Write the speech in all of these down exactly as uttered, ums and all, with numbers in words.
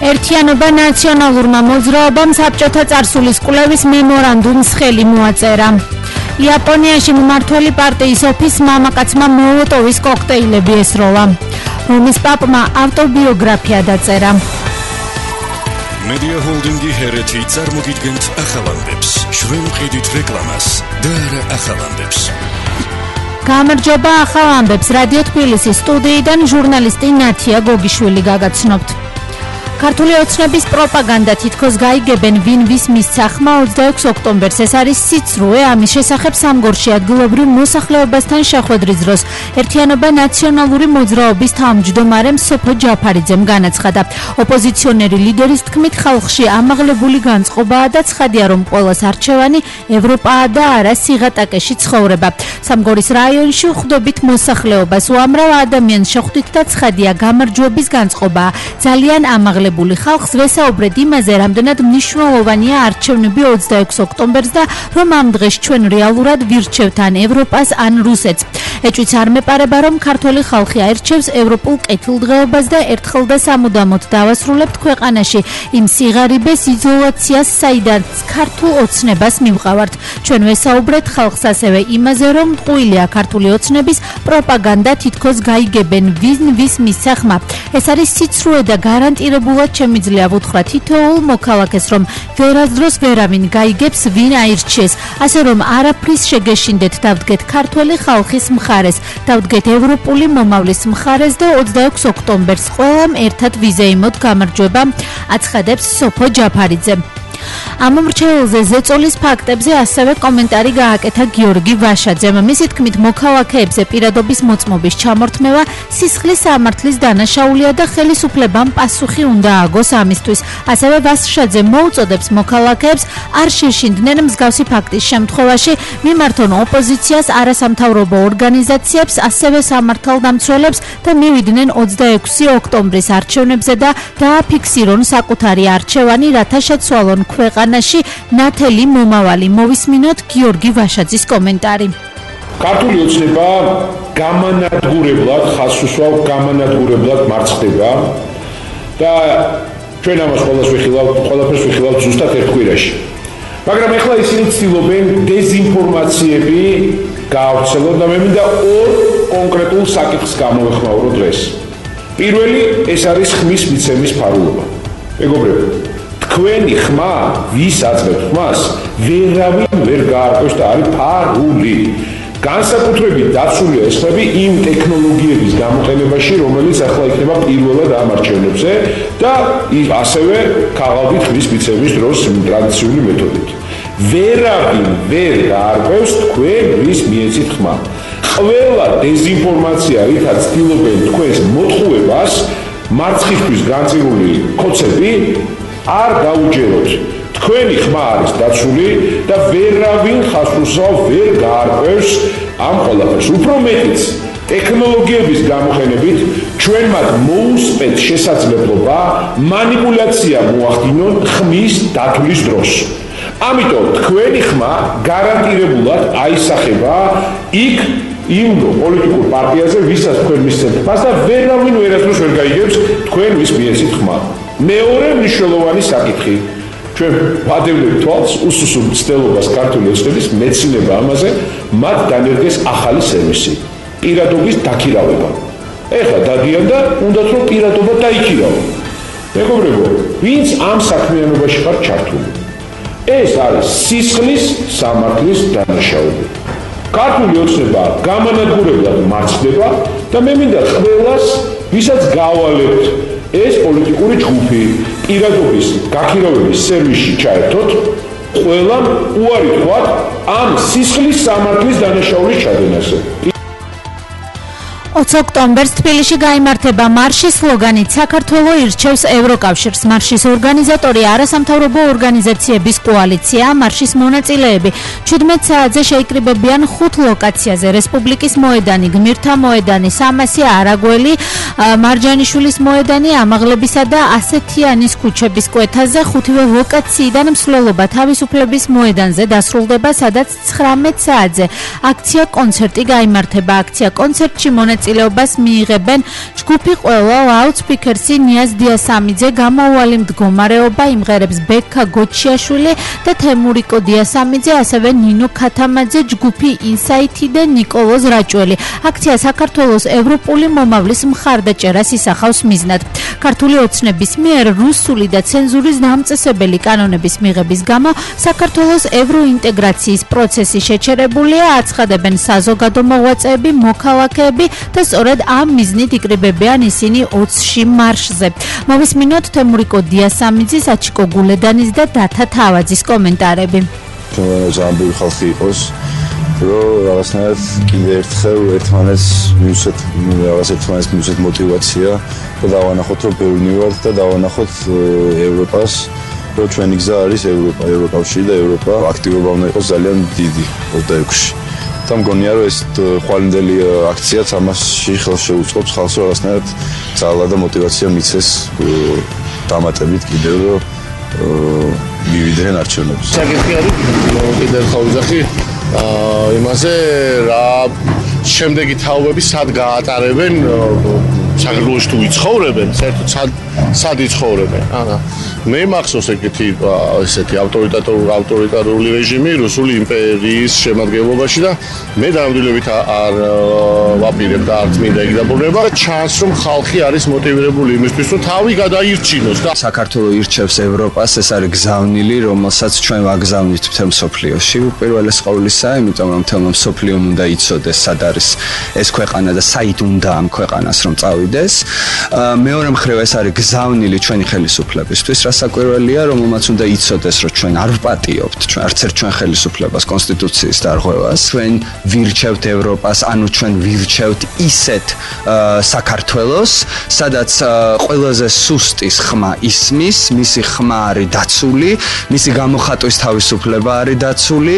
ერთიანობა ნაციონალურმა მოძრაობამ საბჭოთა წარსულის კვლევის მემორანდუმს ხელი მოაწერა. იაპონიაში მმართველი პარტიის ოფისს მამაკაცმა მოლოტოვის კოქტეილები ესროლა. რომის პაპმა ავტობიოგრაფია დაწერა. Media Holdingi Hereti წარმოგიდგენთ ახალანდებს, შვენ მყიდით რეკლამას და არა ახალანდებს. გამარჯობა ახალანდებს, რადიო თბილისის სტუდიიდან ჟურნალისტი ნათია გოგიშვილი გაგაცნობთ. ქართული ოცნების პროპაგანდა თითქოს გაიგებენ ვინ ვის მისცა ხმა ოცდაექვსი ოქტომბერს ეს არის სიცრუე ამის შესახებ სამგორში ადგილობრივ მოსახლეობასთან შეხვედრის დროს ერთიანობა ნაციონალური მოძრაობის თავმჯდომარემ სოფო ჯაფარიძემ განაცხადა. ოპოზიციონერი ლიდერის თქმით ხალხში ამაღლებული განწყობაა და ცხადია რომ ყველას არჩევანი ევროპაა და არა სიღატაკეში ცხოვრება. სამგორის რაიონში ხვდებით მოსახლეობას უამრავ ადამიანს შეხვდით და ცხადია გამარჯვების განწყობაა. ძალიან ამაღლებული ხალხს ვესაუბრეთ იმაზე, რამდენად მნიშვნელოვანია არჩევნები ოცდაექვსი ოქტომბერს და რომ ამ დღეს ჩვენ რეალურად ვირჩევთ ან ევროპას ან რუსეთს. ეჭვიც არ მეპარება, რომ ქართველი ხალხი აირჩევს ევროპულ კეთილდღეობას და ერთხელ და სამუდამოდ დავასრულებთ ქვეყანაში იმ სიღარიბეს იზოლაციას, საიდანაც ქართულ ოცნებას მივყავართ. ჩვენ ვესაუბრეთ ხალხს ასევე იმაზე, რომ ტყუილია ქართული ოცნების პროპაგანდა თითქოს გაიგებენ ვინ ვის მისცა ხმა. ეს არის სიცრუე და გარანტირებულად შემიძლია ვუთხრა თითოეულ მოქალაქეს, რომ ვერასდროს ვერავინ გაიგებს ვინ აირჩიეს, ასე რომ არაფრის შეგეშინდეთ, დავდგეთ ქართველი ხალხის მხარეს, დავდგეთ ევროპული მომავლის მხარეს და ოცდაექვსი ოქტომბერს ყველამ ერთად ვიზეიმოთ გამარჯვება, აცხადებს სოფო ჯაფარიძე. ამ მრჩეველზე ზეწოლის ფაქტებზე ასევე კომენტარი გააკეთა გიორგი ვაშაძემ. მისი თქმით მოქალაქეებზე პირადობის მოწმობის ჩამორთმევა სისხლის სამართლის დანაშაულია და ხელისუფლებამ პასუხი უნდა ააგოს ამისთვის. ასევე ვაშაძე მოუწოდებს მოქალაქეებს არ შეშინდნენ მსგავსი ფაქტის შემთხვევაში მიმართონ ოპოზიციას, არასამთავრობო ორგანიზაციებს, ასევე სამართალდამცველებს და მივიდნენ ოცდაექვსი ოქტომბრის არჩევნებზე და დააფიქსირონ საკუთარი არჩევანი, რათა შეცვალონ ქვეყანაში ნათელი მომავალი. მოვისმინოთ გიორგი ვაშაძის კომენტარი. ქართული ოცნება გამანადგურებლად ხაზს უსვავს, გამანადგურებლად მარცხდება და ჩვენ ამას ყველას ვიხილავთ, ყველაფერს ვიხილავთ ზუსტად ერთ კვირაში. მაგრამ ეხლა ისინი ცდილობენ დეზინფორმაციები გაავრცელონ და მე მინდა ორ კონკრეტულ საკითხს გამოვეხმაურო დღეს. პირველი, ეს არის ხმის მიცემის ფარულობა. მეგობრებო, თქვენი ხმა, ვის აძლევთ ხმას, ვერავინ ვერ გაარკვევს და არის ფარული. განსაკუთრებით დაცულია ეს ხმები იმ ტექნოლოგიების გამოყენებაში, რომელიც ახლა იქნება პირველად ამ არჩევნებზე და ასევე ქაღალდით ხმის მიცემის დროს ტრადიციული მეთოდით. ვერავინ ვერ გაარკვევს თქვენ ვის მიეცით ხმა. ყველა დეზინფორმაცია, რითაც ცდილობენ თქვენს მოტყუებას, მარცხისთვის განწირული ქოცები არ დაუჯეროთ. თქვენი ხმა არის დაცული და ვერავინ ხაზსუსავ ვერ გაარკვევს ამ ყველაფერს. უფრო მეტიც, ტექნოლოგიების გამოყენებით ჩვენ მათ მოუსწრეთ შესაძლებლობა მანიპულაცია მოახდინონ ხმის დათვლის დროს. ამიტომ თქვენი ხმა გარანტირებულად აისახება იქ იმ პოლიტიკურ პარტიაზე, ვისაც თქვენ მისცემთ ხმას და ვერავინ ვერასდროს ვერ გაიგებს თქვენ ვის მიეცით ხმა. მეორე მნიშვნელოვანი საკითხი. ჩვენ ვადევნებთ თვალს უსუსურ მცდელობას ქართული ოცნების მეცინება ამაზე, მათ განერგეს ახალი სერვისი, პირადობის დაქირავება. ეხლა დადიან და უნდათ რომ პირადობა დაიქირავო. მეგობრებო, ვინც ამ საქმიანობაში ხარ ჩართული, ეს არის სისხლის სამართლის დანაშაული. ქართული ოცნება გამანადგურებლად მარცხდება და მე მინდა ყველას, ვისაც გავალებთ ეს პოლიტიკური ჯგუფი პირადობის გაქირავების სერვისში ჩაერთოთ, ყველამ უარი თქვათ ამ სისხლის სამართლის დანაშაულის ჩადენაზე. ოცი ოქტომბერს თბილისში გაიმართება მარშის სლოგანით საქართველო ირჩევს ევროკავშირს. მარშის ორგანიზატორი არასამთავრობო ორგანიზაციების კოალიცია. მარშის მონაწილეები ჩვიდმეტ საათზე შეიკრიბებიან ხუთ ლოკაციაზე: რესპუბლიკის მოედანი, გმირთა მოედანი, სამასი არაგველი, მარჯანიშვილის მოედანი, ამაღლებისა და ასეთიანის ქუჩების კვეთაზე. ხუთივე ლოკაციიდან მსვლელობა თავისუფლების მოედანზე დასრულდება, სადაც ცხრამეტ საათზე აქცია კონცერტი გაიმართება. აქცია კონცერტში მონაწილეები მონაწილეობას მიიღებენ ჯგუფი ყველა ლაუდსპიქერსი ნიაზ დიასამიძე, გამოუვალი მდგომარეობა იმღერებს ბექა გოჩიაშვილი და თემურიკო დიასამიძე, ასევე ნინო ქათამაძე, ჯგუფი ინსაითი და ნიკოლოზ რაჭველი. აქცია საქართველოს ევროპული მომავლის მხარდაჭერას ისახავს მიზნად. ქართული ოცნების მიერ რუსული და ცენზურის დამწესებელი კანონების მიღების გამო საქართველოს ევროინტეგრაციის პროცესი შეჩერებულია, აცხადებენ საზოგადო მოღვაწეები, მოქალაქეები და სწორედ ამ მიზნით იკრიბებიან ისინი ოცში მარშზე. მოვისმინოთ თემურიკო დიასამიძის, აჩიკო გულედანის და დათა თავაძის კომენტარები. ჩვენს ამბი ხალხი იყოს, რომ რაღაცნაირად კიდე ერთხელ ერთმანეთს მივსეთ რაღაც ერთმანეთს მივსეთ მოტივაცია და დავანახოთ, რომ ბევრი ვართ და დავანახოთ ევროპას, რომ ჩვენი გზა არის ევროპა, ევროკავშირი და ევროპა. აქტივობა უნდა იყოს ძალიან დიდი ოცდაექვსში. და მგონია, რომ ეს ხვალინდელი აქციაც ამაში ხელს შეუწყობს ხალხს, რომ რაღაცნაირად ძალა და მოტივაცია მიცეს დამატებით კიდევ, რომ მივიდნენ არჩევნებს. საკითხი არის კიდევ ხალხი ვიზახი იმაზე რა შემდეგი თაობები სად გაატარებენ საქართველოში თუ იცხოვრებენ, საერთოდ სად სად იცხოვრებენ. ანა მე მახსოვს ეგეთი ესეთი ავტორიტარული ავტორიტარული რეჟიმი რუსული იმპერიის შემადგენლობაში და მე დამდილებით არ ვაპირებ და არ წმინდა ეგ დაბრუნება. ჩანს რომ ხალხი არის მოტივირებული იმისთვის, რომ თავი გადაირჩინოს და საქართველო ირჩევს ევროპას, ეს არის გზავნილი, რომელსაც ჩვენ ვაგზავნით მთელ მსოფლიოში. უპირველეს ყოვლისა, იმიტომ რომ მთელ მსოფლიომ უნდა იცოდეს, სად არის ეს ქვეყანა და საით უნდა ამ ქვეყანას რომ წავიდეს. მეორე მხრივ ეს არის გზავნილი ჩვენი ხელისუფლებისთვის, რასაკვირველია, რომელმაც უნდა იცოდეს, რომ ჩვენ არ ვპატიობთ, ჩვენ არც ერთ ჩვენ ხელისუფლებას, კონსტიტუციის დარღვევას, ჩვენ ვირჩევთ ევროპას, ანუ ჩვენ ვირჩევთ ისეთ საქართველოს, სადაც ყველაზე სუსტის ხმა ისმის, მისი ხმა არის დაცული, მისი გამოხატვის თავისუფლება არის დაცული.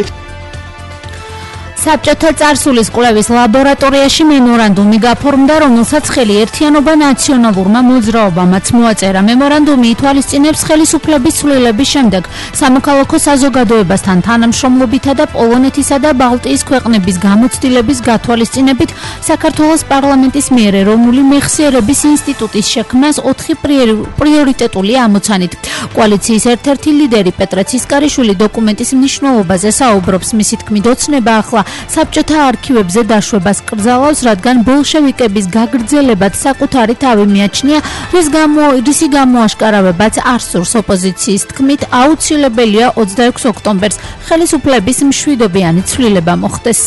საბჭოთა წარსულის კვლევის ლაბორატორიაში მემორანდუმი გაფორმდა, რომელსაც ხელი ერთიანობა ნაციონალურმა მოძრაობამაც მოაწერა. მემორანდუმი ითვალისწინებს ხელისუფლების ცვლილების შემდეგ სამოქალაქო საზოგადოებასთან თანამშრომლობითა და პოლონეთისა და ბალტიის ქვეყნების გამოცდილების გათვალისწინებით საქართველოს პარლამენტის მიერ ეროვნული მეხსიერების ინსტიტუტის შექმნას ოთხი პრიორიტეტული ამოცანით. კოალიციის ერთ-ერთი ლიდერი პეტრე ცისკარიშვილი დოკუმენტის მნიშვნელობაზე საუბრობს. მისი თქმით, ოცნება ახლა საბჭოთა არქივებზე დაშვებას კრძალავს, რადგან ბოლშევიკების გაგრძელებად საკუთარი თავი მიაჩნია, რის გამო რისი გამოაშკარავებაც არ სურს. ოპოზიციის თქმით, აუცილებელია ოცდაექვსი ოქტომბერს ხელისუფლების მშვიდობიანი ცვლილება მოხდეს.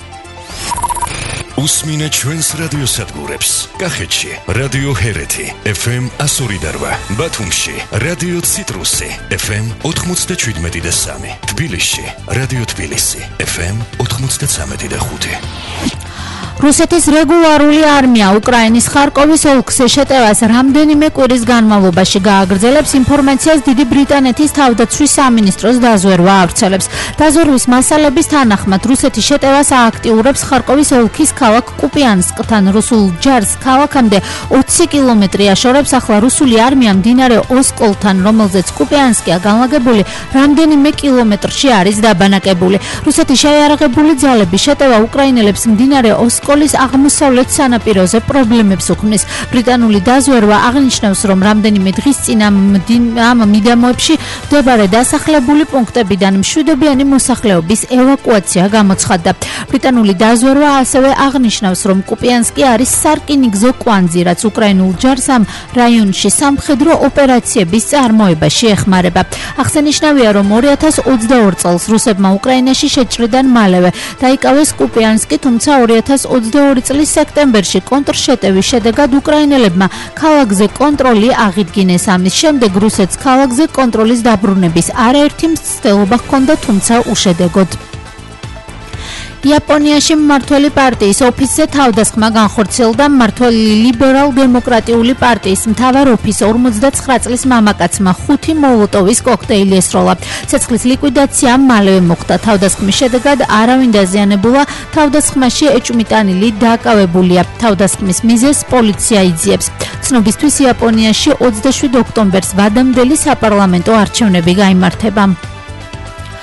უსმინეთ ჩვენს რადიოსადგურებს. კახეთში რადიო ჰერეთი ეფ ემ εκατო ორი და რვა, ბათუმში რადიო ციტრუსი ეფ ემ ოთხმოცდაშვიდმეტი და სამი, თბილისში რადიო თბილისი ეფ ემ ოთხმოცდაცამეტი და ხუთი. რუსეთის რეგულარული არმია უკრაინის ხარკოვის ოლქს შეტევას რამდენიმე კვირის განმავლობაში გააგრძელებს. ინფორმაციას დიდი ბრიტანეთის თავდაცვის სამინისტროს დაზვერვა ავრცელებს. დაზვერვის მასალების თანახმად რუსეთი შეტევას ააქტიურებს ხარკოვის ოლქის ქალაქ კუპიანსკთან. რუსულ ჯარს ქალაქამდე ოცი კილომეტრი აშორებს. ახლა რუსული არმია მდინარე ოსკოლთან, რომელზეც კუპიანსკია განლაგებული, რამდენიმე კილომეტრში არის დაბანაკებული. რუსეთის შეიარაღებული ძალების შეტევა უკრაინელებს მდინარე ოსკოლ სკოლის აღმოსავლეთ სანაპიროზე პრობლემებს უქმნის. ბრიტანული დაზვერვა აღნიშნავს, რომ რამდენიმე დღის წინ ამ მიდამოებში მდებარე დასახლებული პუნქტებიდან მშვიდობიანი მოსახლეობის ევაკუაცია გამოცხადდა. ბრიტანული დაზვერვა ასევე აღნიშნავს, რომ კუპიანსკი არის სარკინიგზო კვანძი, რაც უკრაინულ ჯარს ამ რაიონში სამხედრო ოპერაციების წარმოებაში ეხმარება. აღსანიშნავია, რომ ორი ათას ოცდაორი წელს რუსებმა უკრაინაში შეჭრიდან მალევე დაიკავეს კუპიანსკი, თუმცა ორი ათას ოცდაორი წლის სექტემბერში კონტრშეტევის შედეგად უკრაინელებმა ქალაქზე კონტროლი აღიდგინეს. ამის შემდეგ რუსეთს ქალაქზე კონტროლის დაბრუნების არაერთი მცდელობა ჰქონდა, თუმცა უშედეგოდ. იაპონიაში მმართველი პარტიის ოფისზე თავდასხმა განხორციელდა. მმართველი ლიბერალ-დემოკრატიული პარტიის მთავარ ოფისს ორმოცდაცხრა წლის მამაკაცმა ხუთი მოლოტოვის კოქტეილი ესროლა. ცეცხლის ლიკვიდაცია მალევე მოხდა. თავდასხმის შედეგად არავინ დაზიანებულა. თავდასხმაში ეჭვმიტანილი დაკავებულია. თავდასხმის მიზეზს პოლიცია იძიებს. ცნობისთვის იაპონიაში ოცდაშვიდი ოქტომბერს ვადამდელი საპარლამენტო არჩევნები გაიმართება.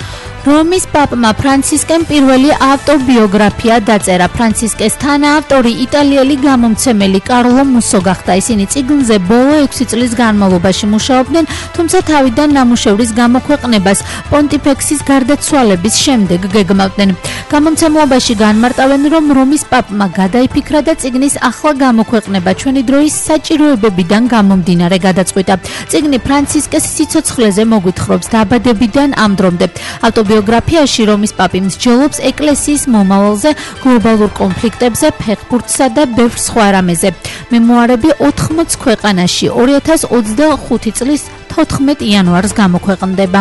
რომის პაპმა ფრანცისკემ პირველი ავტობიოგრაფია დაწერა. ფრანცისკეს თანაავტორი იტალიელი გამომცემელი კარლო მუსო გახდა. ისინი წიგნზე ბოლო ექვსი წლის განმავლობაში მუშაობდნენ, თუმცა თავიდან ნამუშევრის გამოქვეყნებას პონტიფექსის გარდაცვალების შემდეგ გეგმავდნენ. გამომცემლობაში განმარტავენ, რომ რომის პაპმა გადაიფიქრა და წიგნის ახლა გამოქვეყნება ჩვენი დროის საჭიროებებიდან გამომდინარე გადაწყვიტა. წიგნი ფრანცისკეს სიცოცხლეზე მოგვითხრობს დაბადებიდან ამ დრომდე. ავტობიოგრაფიაში რომის პაპი მსჯელობს ეკლესიის მომავალზე, გლობალურ კონფლიქტებზე, ფეხბურთსა და ბევრ სხვა რამეზე. მემუარები ოთხმოც ქვეყანაში ორი ათას ოცდახუთი წლის თოთხმეტ იანვარს გამოქვეყნდება.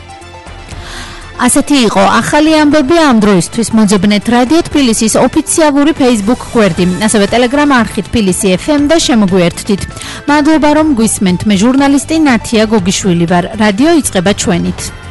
ასეთი იყო ახალი ამბები ამ დროისთვის. მოძებნეთ რადიო თბილისის ოფიციალური Facebook გვერდი, ასევე Telegram არხი თბილისი ეფ ემ და შემოგვიერთდით. მადლობა რომ გვისმენთ. მე ჟურნალისტი ნათია გოგიშვილი ვარ. რადიო იწყება ჩვენით.